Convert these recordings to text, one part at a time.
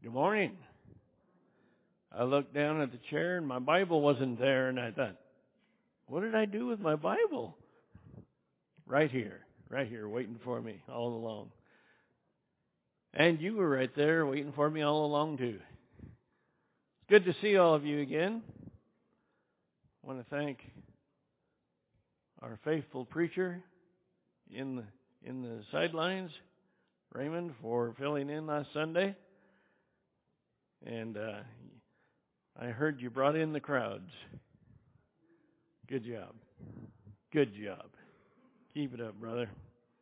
Good morning. I looked down at the chair and my Bible wasn't there, and I thought, what did I do with my Bible? Right here, waiting for me all along. And you were right there waiting for me all along too. It's good to see all of you again. I want to thank our faithful preacher in the sidelines, Raymond, for filling in last Sunday. And I heard you brought in the crowds. Good job. Good job. Keep it up, brother.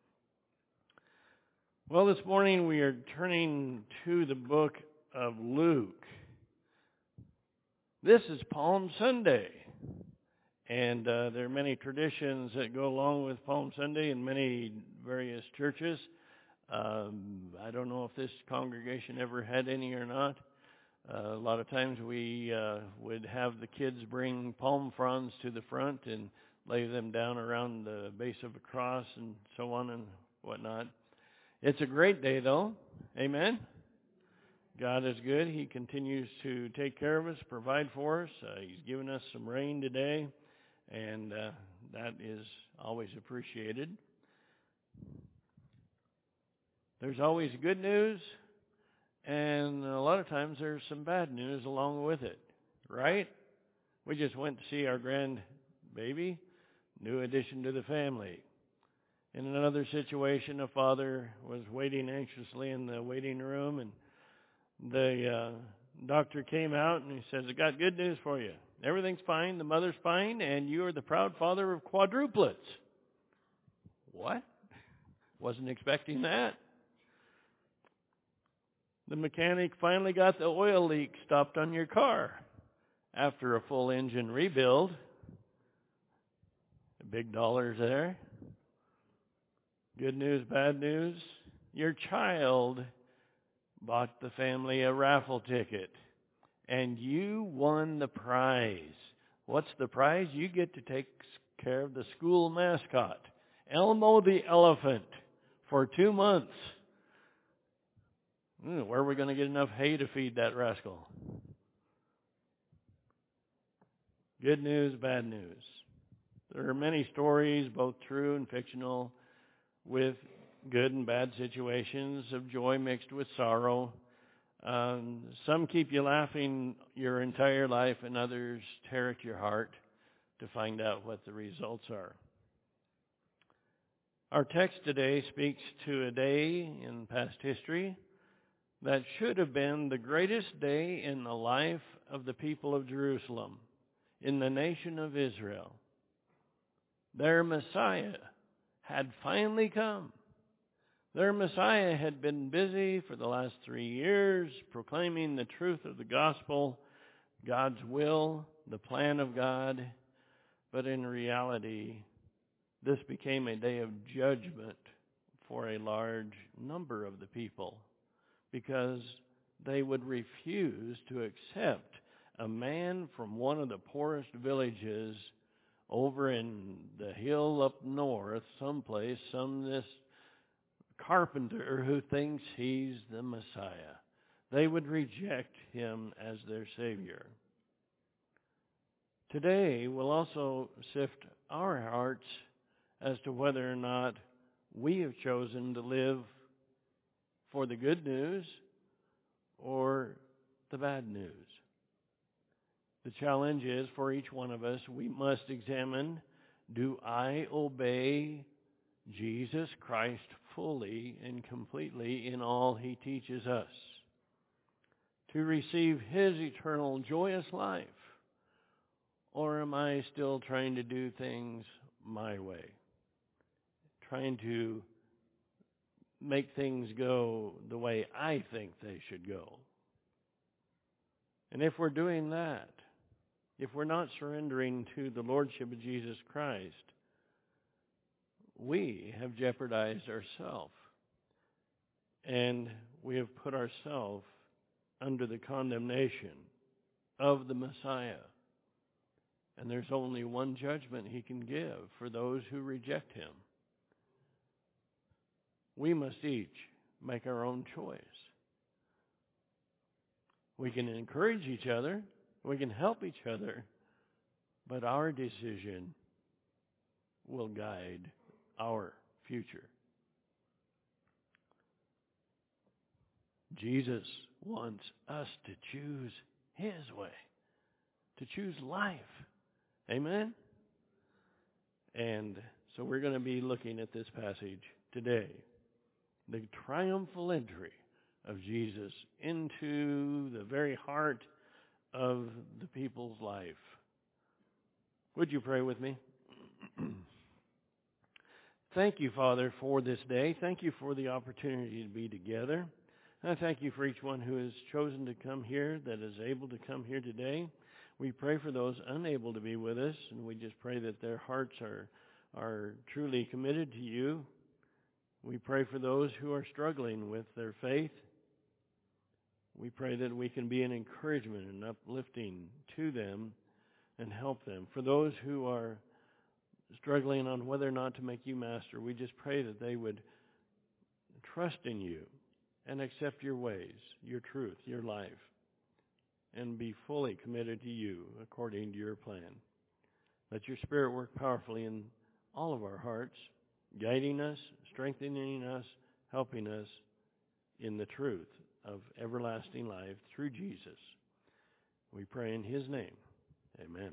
Well, this morning we are turning to the book of Luke. This is Palm Sunday. And there are many traditions that go along with Palm Sunday in many various churches. I don't know if this congregation ever had any or not. A lot of times we would have the kids bring palm fronds to the front and lay them down around the base of a cross and so on and whatnot. It's a great day, though. Amen? God is good. He continues to take care of us, provide for us. He's given us some rain today, and that is always appreciated. There's always good news, and a lot of times there's some bad news along with it, right? We just went to see our grandbaby, new addition to the family. In another situation, a father was waiting anxiously in the waiting room, and the doctor came out and he says, I got good news for you. Everything's fine, the mother's fine, and you are the proud father of quadruplets. What? Wasn't expecting that. The mechanic finally got the oil leak stopped on your car after a full engine rebuild. Big dollars there. Good news, bad news. Your child bought the family a raffle ticket, and you won the prize. What's the prize? You get to take care of the school mascot, Elmo the elephant, for 2 months. Where are we going to get enough hay to feed that rascal? Good news, bad news. There are many stories, both true and fictional, with good and bad situations of joy mixed with sorrow. Some keep you laughing your entire life, and others tear at your heart to find out what the results are. Our text today speaks to a day in past history that should have been the greatest day in the life of the people of Jerusalem, in the nation of Israel. Their Messiah had finally come. Their Messiah had been busy for the last 3 years proclaiming the truth of the gospel, God's will, the plan of God. But in reality, this became a day of judgment for a large number of the people, because they would refuse to accept a man from one of the poorest villages over in the hill up north, someplace, this carpenter who thinks he's the Messiah. They would reject him as their Savior. Today, we'll also sift our hearts as to whether or not we have chosen to live for the good news or the bad news. The challenge is for each one of us, we must examine, do I obey Jesus Christ fully and completely in all he teaches us to receive his eternal joyous life? Or am I still trying to do things my way? Trying to make things go the way I think they should go. And if we're doing that, if we're not surrendering to the Lordship of Jesus Christ, we have jeopardized ourselves. And we have put ourselves under the condemnation of the Messiah. And there's only one judgment he can give for those who reject him. We must each make our own choice. We can encourage each other. We can help each other. But our decision will guide our future. Jesus wants us to choose His way, to choose life. Amen? And so we're going to be looking at this passage today. The triumphal entry of Jesus into the very heart of the people's life. Would you pray with me? Thank you, Father, for this day. Thank you for the opportunity to be together. And I thank you for each one who has chosen to come here, that is able to come here today. We pray for those unable to be with us, and we just pray that their hearts are truly committed to you. We pray for those who are struggling with their faith. We pray that we can be an encouragement and uplifting to them and help them. For those who are struggling on whether or not to make you master, we just pray that they would trust in you and accept your ways, your truth, your life, and be fully committed to you according to your plan. Let your Spirit work powerfully in all of our hearts, guiding us, strengthening us, helping us in the truth of everlasting life through Jesus. We pray in His name. Amen.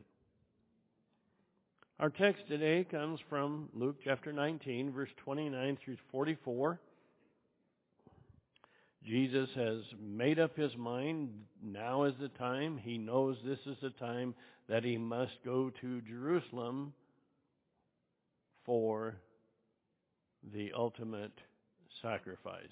Our text today comes from Luke chapter 19, verse 29 through 44. Jesus has made up His mind. Now is the time. He knows this is the time that He must go to Jerusalem for the ultimate sacrifice.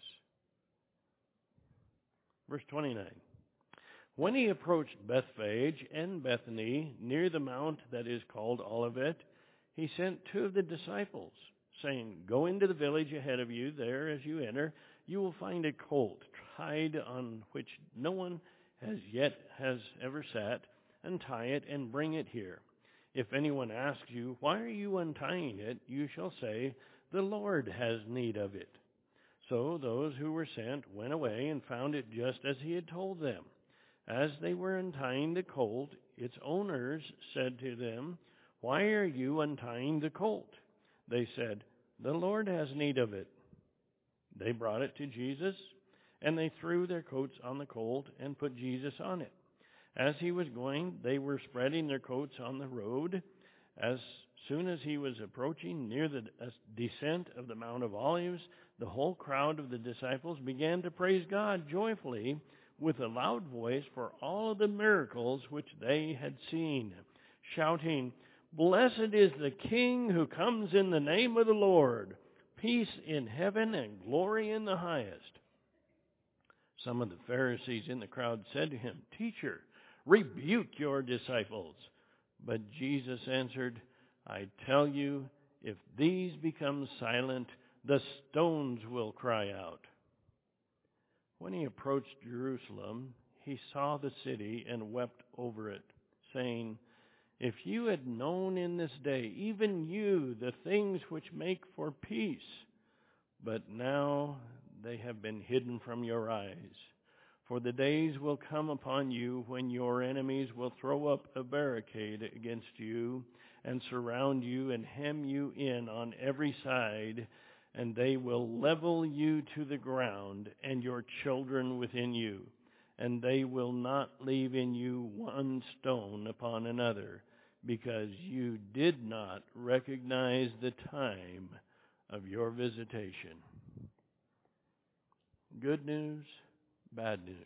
Verse 29. When He approached Bethphage and Bethany, near the mount that is called Olivet, He sent two of the disciples, saying, Go into the village ahead of you. There, as you enter, you will find a colt tied on which no one has ever sat. Untie it and bring it here. If anyone asks you, Why are you untying it? You shall say, The Lord has need of it. So those who were sent went away and found it just as He had told them. As they were untying the colt, its owners said to them, Why are you untying the colt? They said, The Lord has need of it. They brought it to Jesus, and they threw their coats on the colt and put Jesus on it. As He was going, they were spreading their coats on the road. As soon as He was approaching near the descent of the Mount of Olives, the whole crowd of the disciples began to praise God joyfully with a loud voice for all of the miracles which they had seen, shouting, Blessed is the King who comes in the name of the Lord, peace in heaven and glory in the highest. Some of the Pharisees in the crowd said to Him, Teacher, rebuke your disciples. But Jesus answered, I tell you, if these become silent, the stones will cry out. When He approached Jerusalem, He saw the city and wept over it, saying, If you had known in this day, even you, the things which make for peace, but now they have been hidden from your eyes. For the days will come upon you when your enemies will throw up a barricade against you and surround you and hem you in on every side, and they will level you to the ground and your children within you, and they will not leave in you one stone upon another, because you did not recognize the time of your visitation. Good news, bad news.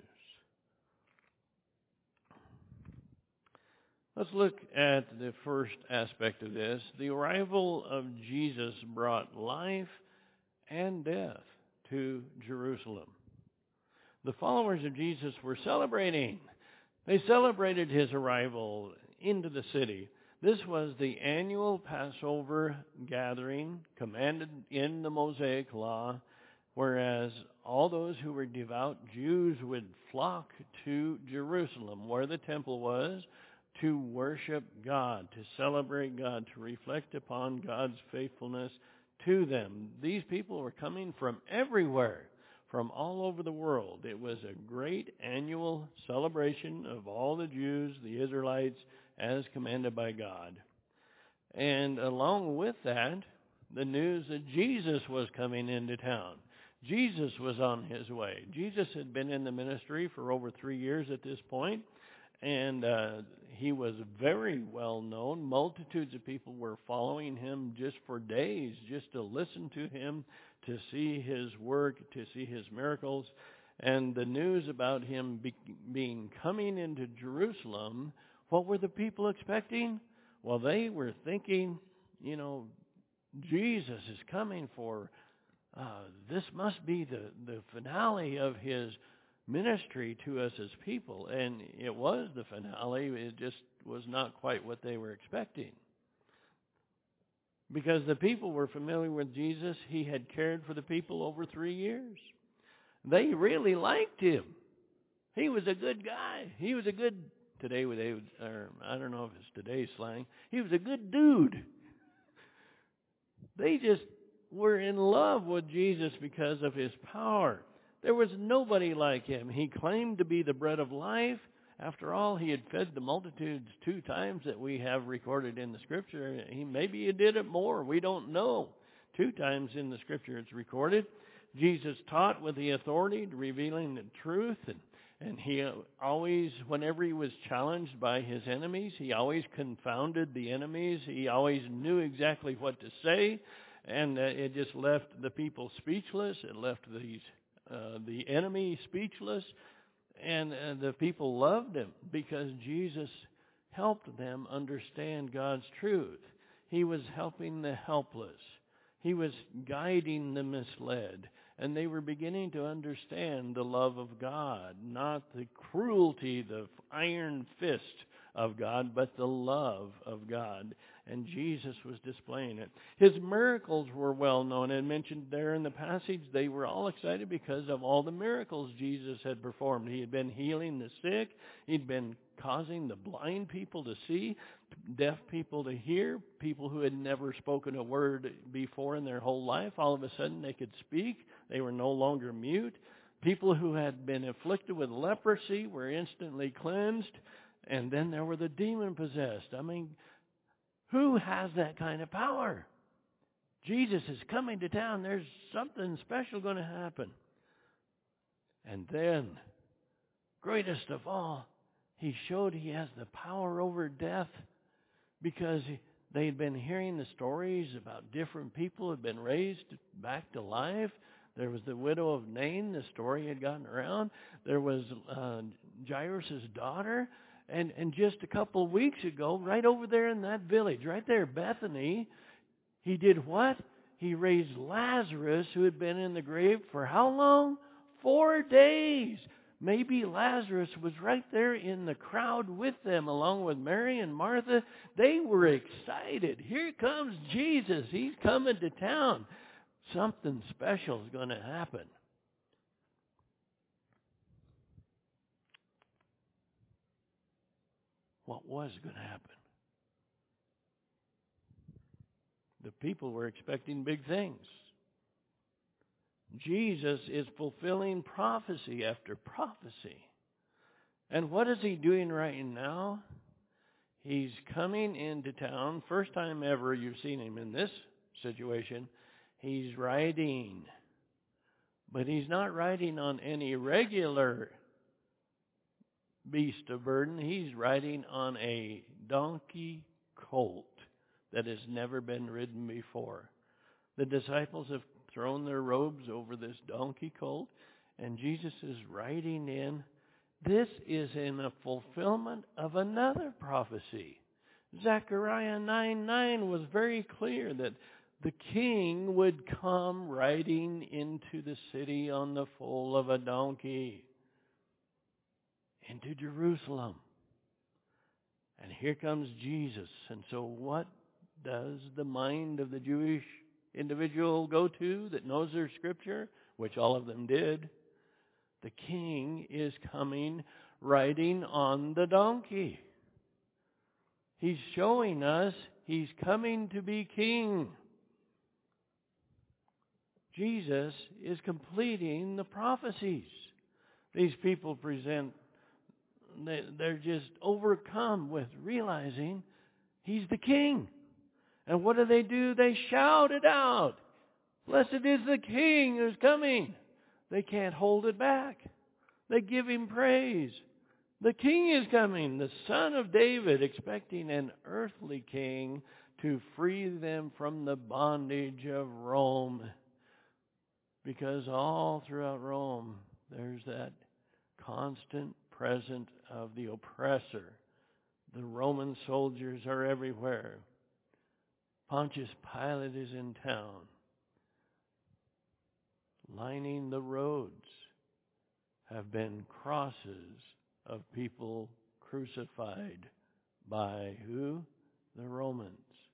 Let's look at the first aspect of this. The arrival of Jesus brought life and death to Jerusalem. The followers of Jesus were celebrating. They celebrated His arrival into the city. This was the annual Passover gathering commanded in the Mosaic Law, whereas all those who were devout Jews would flock to Jerusalem, where the temple was, to worship God, to celebrate God, to reflect upon God's faithfulness to them. These people were coming from everywhere, from all over the world. It was a great annual celebration of all the Jews, the Israelites, as commanded by God. And along with that, the news that Jesus was coming into town. Jesus was on his way. Jesus had been in the ministry for over 3 years at this point, and he was very well known. Multitudes of people were following him just for days, just to listen to him, to see his work, to see his miracles. And the news about him being coming into Jerusalem, what were the people expecting? Well, they were thinking, Jesus is coming for, this must be the finale of his ministry to us as people. And it was the finale. It just was not quite what they were expecting. Because the people were familiar with Jesus. He had cared for the people over 3 years. They really liked him. He was a good guy. He was a good, I don't know if it's today's slang, he was a good dude. They just were in love with Jesus because of his power. There was nobody like him. He claimed to be the bread of life. After all, he had fed the multitudes 2 times that we have recorded in the Scripture. Maybe he did it more. We don't know. 2 times in the Scripture it's recorded. Jesus taught with the authority, revealing the truth. And he always, whenever he was challenged by his enemies, he always confounded the enemies. He always knew exactly what to say. And it just left the people speechless. It left the enemy speechless. And the people loved him because Jesus helped them understand God's truth. He was helping the helpless. He was guiding the misled. And they were beginning to understand the love of God, not the cruelty, the iron fist of God, but the love of God. And Jesus was displaying it. His miracles were well known and mentioned there in the passage. They were all excited because of all the miracles Jesus had performed. He had been healing the sick. He'd been causing the blind people to see, deaf people to hear, people who had never spoken a word before in their whole life. All of a sudden they could speak. They were no longer mute. People who had been afflicted with leprosy were instantly cleansed. And then there were the demon-possessed. I mean, who has that kind of power? Jesus is coming to town. There's something special going to happen. And then, greatest of all, he showed he has the power over death, because they had been hearing the stories about different people who had been raised back to life. There was the widow of Nain. The story had gotten around. There was Jairus' daughter. And just a couple of weeks ago, right over there in that village, right there, Bethany, he did what? He raised Lazarus, who had been in the grave for how long? 4 days. Maybe Lazarus was right there in the crowd with them, along with Mary and Martha. They were excited. Here comes Jesus. He's coming to town. Something special is going to happen. What was going to happen? The people were expecting big things. Jesus is fulfilling prophecy after prophecy. And what is he doing right now? He's coming into town. First time ever you've seen him in this situation. He's riding. But he's not riding on any regular beast of burden. He's riding on a donkey colt that has never been ridden before. The disciples have thrown their robes over this donkey colt, and Jesus is riding in. This is in a fulfillment of another prophecy. Zechariah 9:9 was very clear that the king would come riding into the city on the foal of a donkey, into Jerusalem. And here comes Jesus. And so what does the mind of the Jewish individual go to that knows their scripture, which all of them did? The king is coming riding on the donkey. He's showing us he's coming to be king. Jesus is completing the prophecies. These people they're just overcome with realizing He's the King. And what do? They shout it out. Blessed is the King who's coming. They can't hold it back. They give Him praise. The King is coming, the Son of David, expecting an earthly king to free them from the bondage of Rome. Because all throughout Rome, there's that constant presence of the oppressor. The Roman soldiers are everywhere. Pontius Pilate is in town. Lining the roads have been crosses of people crucified by who? The Romans.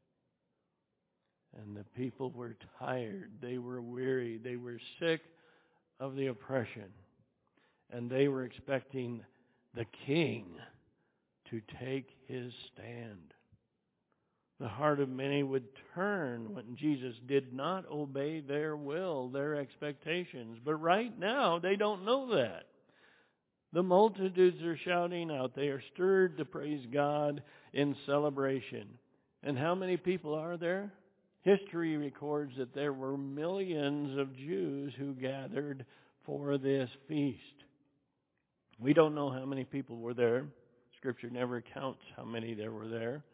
And the people were tired. They were weary. They were sick of the oppression. And they were expecting the King to take His stand. The heart of many would turn when Jesus did not obey their will, their expectations. But right now, they don't know that. The multitudes are shouting out. They are stirred to praise God in celebration. And how many people are there? History records that there were millions of Jews who gathered for this feast. We don't know how many people were there. Scripture never counts how many there were there.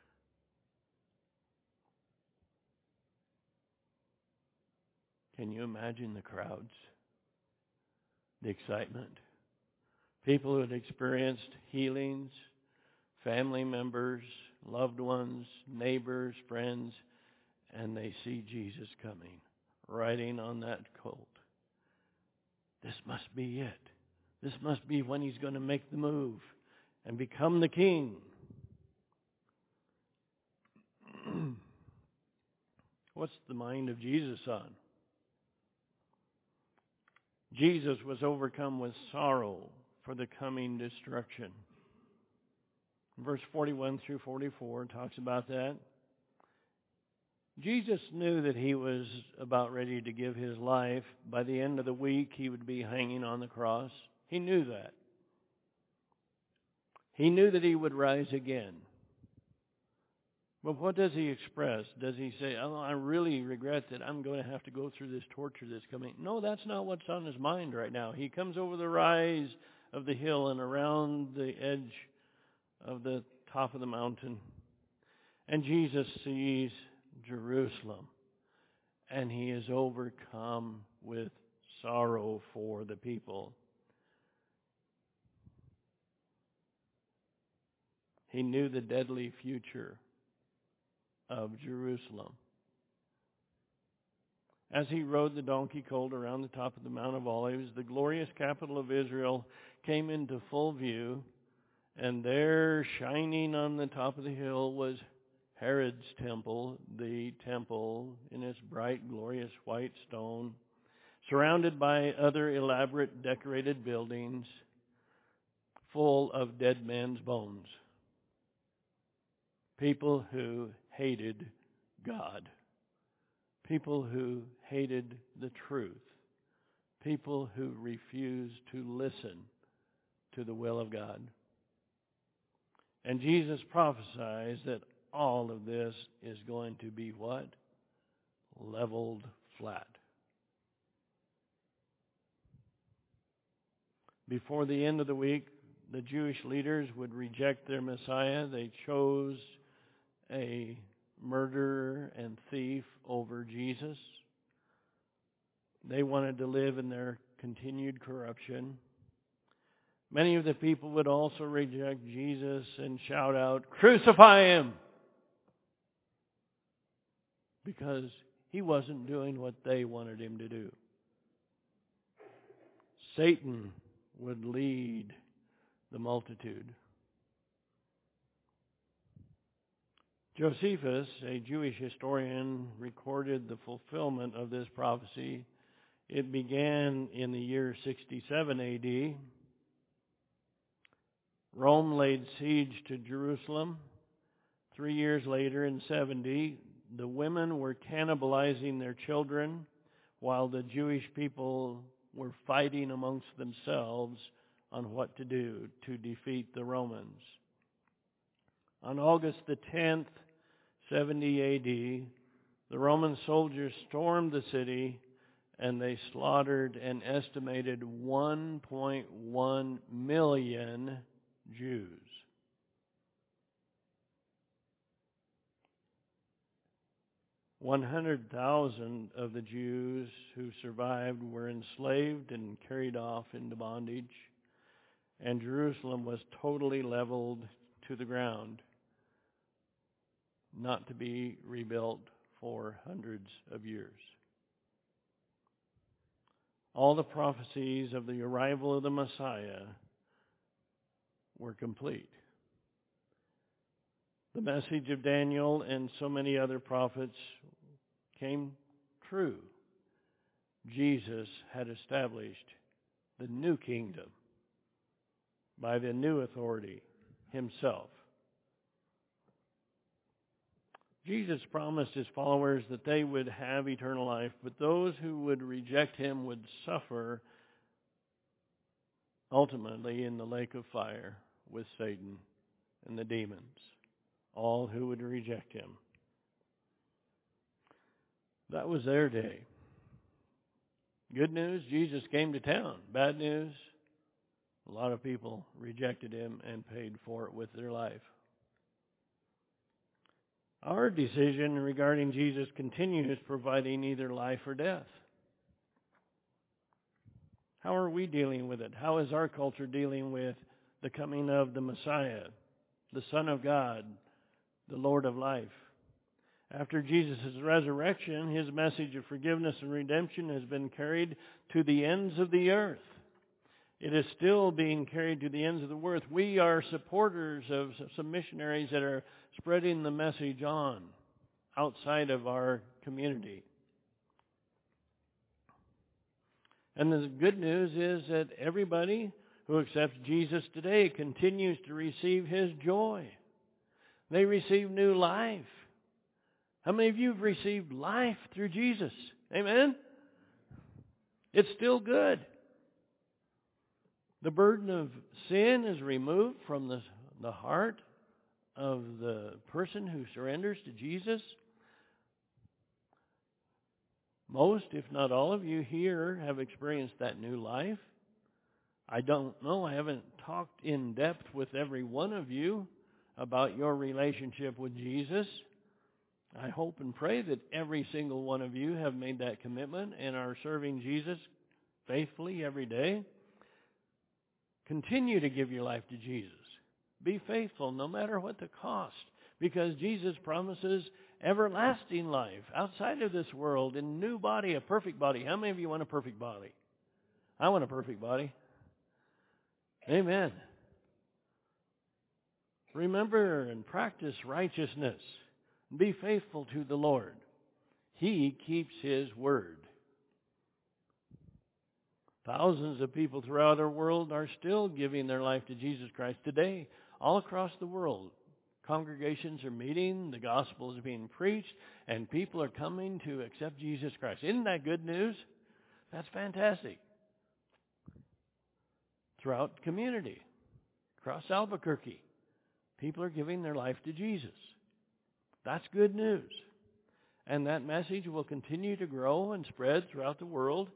Can you imagine the crowds? The excitement? People who had experienced healings, family members, loved ones, neighbors, friends, and they see Jesus coming, riding on that colt. This must be it. This must be when He's going to make the move and become the King. What's the mind of Jesus on? Jesus was overcome with sorrow for the coming destruction. Verse 41 through 44 talks about that. Jesus knew that He was about ready to give His life. By the end of the week, He would be hanging on the cross. He knew that. He knew that He would rise again. But what does He express? Does He say, oh, I really regret that I'm going to have to go through this torture that's coming? No, that's not what's on His mind right now. He comes over the rise of the hill and around the edge of the top of the mountain. And Jesus sees Jerusalem. And He is overcome with sorrow for the people. He knew the deadly future of Jerusalem. As He rode the donkey colt around the top of the Mount of Olives, the glorious capital of Israel came into full view, and there, shining on the top of the hill, was Herod's temple, the temple in its bright, glorious white stone, surrounded by other elaborate decorated buildings full of dead men's bones. People who hated God. People who hated the truth. People who refused to listen to the will of God. And Jesus prophesies that all of this is going to be what? Leveled flat. Before the end of the week, the Jewish leaders would reject their Messiah. They chose a murderer and thief over Jesus. They wanted to live in their continued corruption. Many of the people would also reject Jesus and shout out, "Crucify Him!" Because He wasn't doing what they wanted Him to do. Satan would lead the multitude. Josephus, a Jewish historian, recorded the fulfillment of this prophecy. It began in the year 67 A.D. Rome laid siege to Jerusalem. 3 years later, in 70, the women were cannibalizing their children while the Jewish people were fighting amongst themselves on what to do to defeat the Romans. On August the 10th, 70 A.D., the Roman soldiers stormed the city and they slaughtered an estimated 1.1 million Jews. $100,000 of the Jews who survived were enslaved and carried off into bondage, and Jerusalem was totally leveled to the ground, not to be rebuilt for hundreds of years. All the prophecies of the arrival of the Messiah were complete. The message of Daniel and so many other prophets came true. Jesus had established the new kingdom by the new authority himself. Jesus promised his followers that they would have eternal life, but those who would reject him would suffer ultimately in the lake of fire with Satan and the demons. All who would reject him. That was their day. Good news, Jesus came to town. Bad news, a lot of people rejected him and paid for it with their life. Our decision regarding Jesus continues providing either life or death. How are we dealing with it? How is our culture dealing with the coming of the Messiah, the Son of God, the Lord of life? After Jesus' resurrection, his message of forgiveness and redemption has been carried to the ends of the earth. It is still being carried to the ends of the earth. We are supporters of some missionaries that are spreading the message on outside of our community. And the good news is that everybody who accepts Jesus today continues to receive his joy. They receive new life. How many of you have received life through Jesus? Amen? It's still good. The burden of sin is removed from the heart of the person who surrenders to Jesus. Most, if not all of you here have experienced that new life. I don't know. I haven't talked in depth with every one of you about your relationship with Jesus. I hope and pray that every single one of you have made that commitment and are serving Jesus faithfully every day. Continue to give your life to Jesus. Be faithful no matter what the cost, because Jesus promises everlasting life outside of this world, in a new body, a perfect body. How many of you want a perfect body? I want a perfect body. Amen. Remember and practice righteousness. Be faithful to the Lord. He keeps his word. Thousands of people throughout our world are still giving their life to Jesus Christ today, all across the world. Congregations are meeting, the gospel is being preached, and people are coming to accept Jesus Christ. Isn't that good news? That's fantastic. Throughout the community, across Albuquerque, people are giving their life to Jesus. That's good news. And that message will continue to grow and spread throughout the world.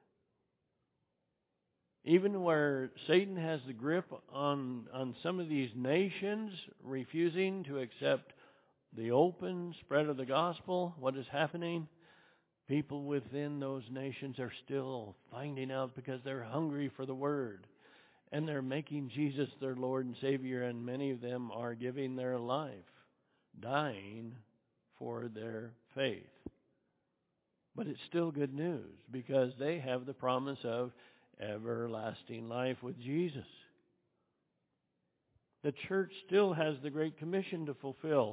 Even where Satan has the grip on some of these nations refusing to accept the open spread of the gospel, what is happening? People within those nations are still finding out because they're hungry for the word. And they're making Jesus their Lord and Savior, and many of them are giving their life, dying for their faith. But it's still good news because they have the promise of everlasting life with Jesus. The church still has the Great Commission to fulfill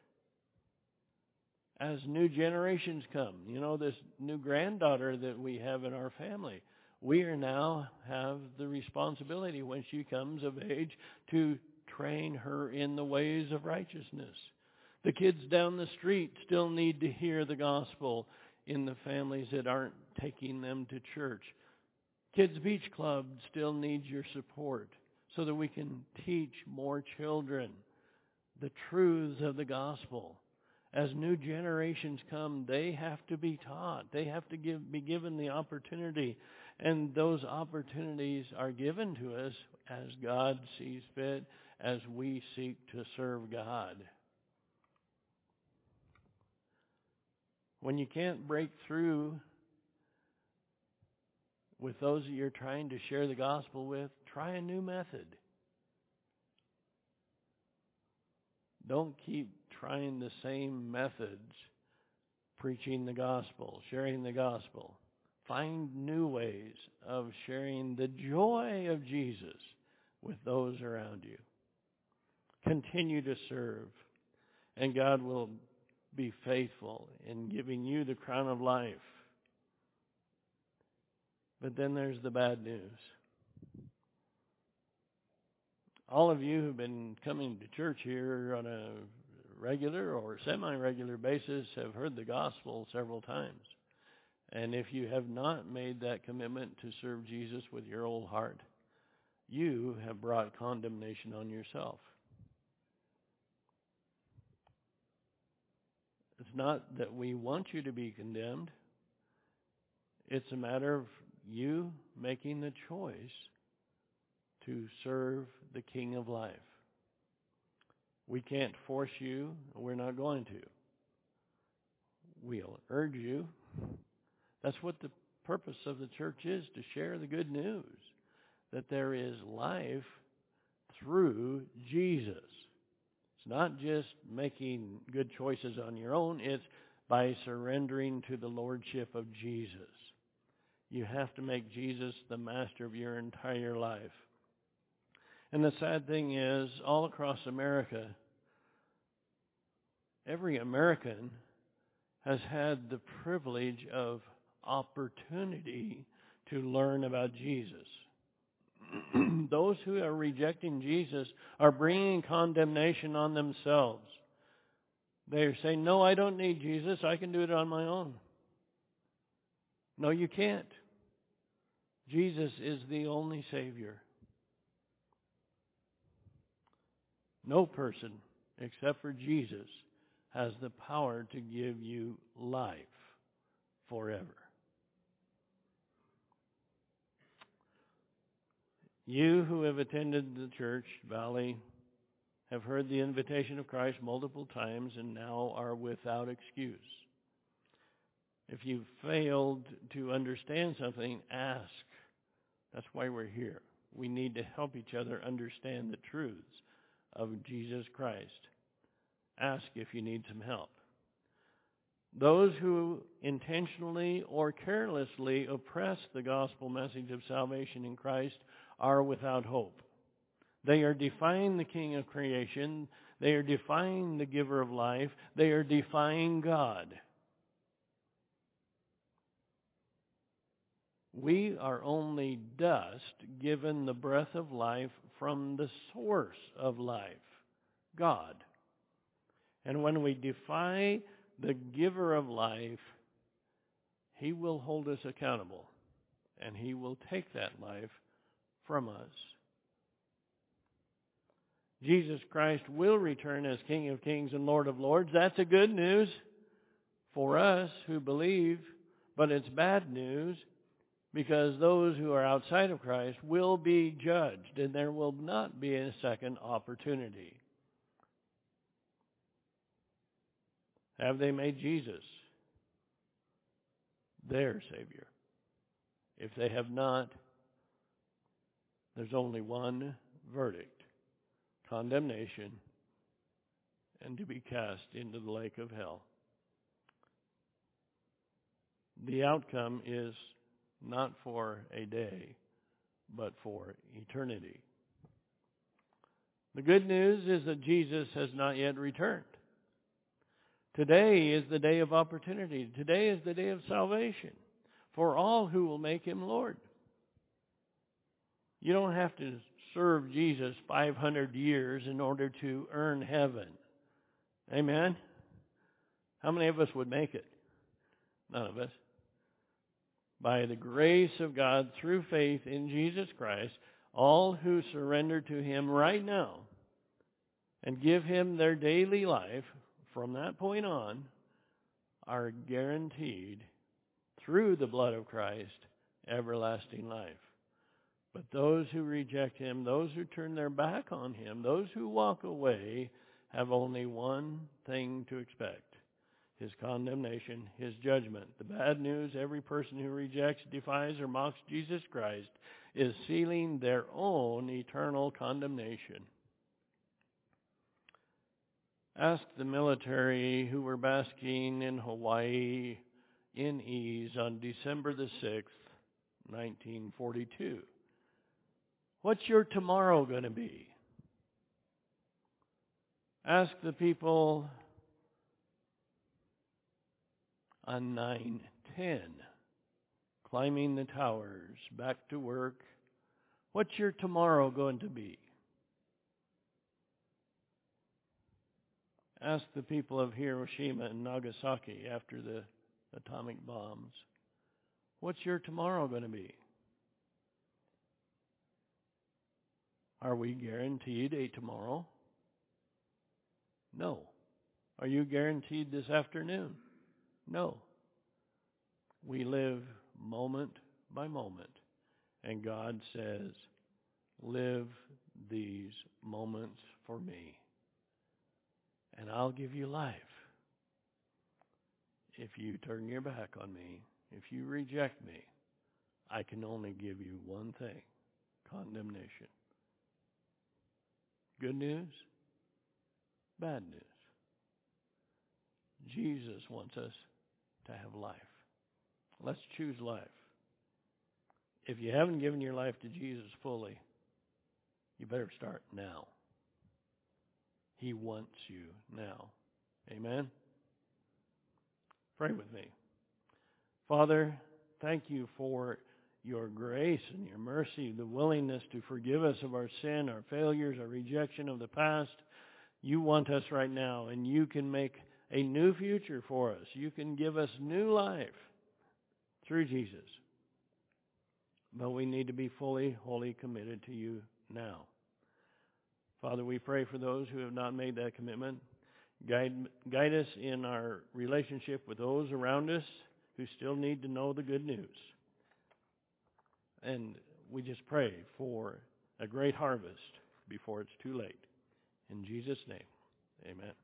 as new generations come. You know, this new granddaughter that we have in our family, we are now have the responsibility when she comes of age to train her in the ways of righteousness. The kids down the street still need to hear the gospel in the families that aren't taking them to church. Kids Beach Club still needs your support so that we can teach more children the truths of the gospel. As new generations come, they have to be taught. They have to be given the opportunity. And those opportunities are given to us as God sees fit, as we seek to serve God. When you can't break through with those that you're trying to share the gospel with, try a new method. Don't keep trying the same methods, preaching the gospel, sharing the gospel. Find new ways of sharing the joy of Jesus with those around you. Continue to serve, and God will be faithful in giving you the crown of life. But then there's the bad news. All of you who've been coming to church here on a regular or semi-regular basis have heard the gospel several times. And if you have not made that commitment to serve Jesus with your whole heart, you have brought condemnation on yourself. It's not that we want you to be condemned. It's a matter of you making the choice to serve the King of life. We can't force you. We're not going to. We'll urge you. That's what the purpose of the church is, to share the good news, that there is life through Jesus. It's not just making good choices on your own. It's by surrendering to the lordship of Jesus. You have to make Jesus the master of your entire life. And the sad thing is, all across America, every American has had the privilege of opportunity to learn about Jesus. Those who are rejecting Jesus are bringing condemnation on themselves. They're saying, no, I don't need Jesus. I can do it on my own. No, you can't. Jesus is the only Savior. No person except for Jesus has the power to give you life forever. You who have attended the church, Valley, have heard the invitation of Christ multiple times and now are without excuse. If you've failed to understand something, ask. That's why we're here. We need to help each other understand the truths of Jesus Christ. Ask if you need some help. Those who intentionally or carelessly oppress the gospel message of salvation in Christ are without hope. They are defying the King of creation. They are defying the giver of life. They are defying God. We are only dust given the breath of life from the source of life, God. And when we defy the giver of life, He will hold us accountable, and He will take that life from us. Jesus Christ will return as King of Kings and Lord of Lords. That's a good news for us who believe, but it's bad news because those who are outside of Christ will be judged, and there will not be a second opportunity. Have they made Jesus their Savior? If they have not, there's only one verdict: condemnation and to be cast into the lake of hell. The outcome is not for a day, but for eternity. The good news is that Jesus has not yet returned. Today is the day of opportunity. Today is the day of salvation for all who will make Him Lord. You don't have to serve Jesus 500 years in order to earn heaven. Amen? How many of us would make it? None of us. by the grace of God through faith in Jesus Christ, all who surrender to Him right now and give Him their daily life from that point on are guaranteed through the blood of Christ everlasting life. But those who reject Him, those who turn their back on Him, those who walk away, have only one thing to expect: His condemnation, His judgment. The bad news: every person who rejects, defies, or mocks Jesus Christ is sealing their own eternal condemnation. Ask the military who were basking in Hawaii in ease on December the 6th, 1942. What's your tomorrow going to be? Ask the people on 9/10, climbing the towers, back to work. What's your tomorrow going to be? Ask the people of Hiroshima and Nagasaki after the atomic bombs. What's your tomorrow going to be? Are we guaranteed a tomorrow? No. Are you guaranteed this afternoon? No. We live moment by moment. And God says, live these moments for me, and I'll give you life. If you turn your back on me, if you reject me, I can only give you one thing: condemnation. Good news? Bad news. Jesus wants us to have life. Let's choose life. If you haven't given your life to Jesus fully, you better start now. He wants you now. Amen? Pray with me. Father, thank you for your grace and your mercy, the willingness to forgive us of our sin, our failures, our rejection of the past. You want us right now, and you can make a new future for us. You can give us new life through Jesus. But we need to be fully, wholly committed to you now. Father, we pray for those who have not made that commitment. Guide us in our relationship with those around us who still need to know the good news. And we just pray for a great harvest before it's too late. In Jesus' name, amen.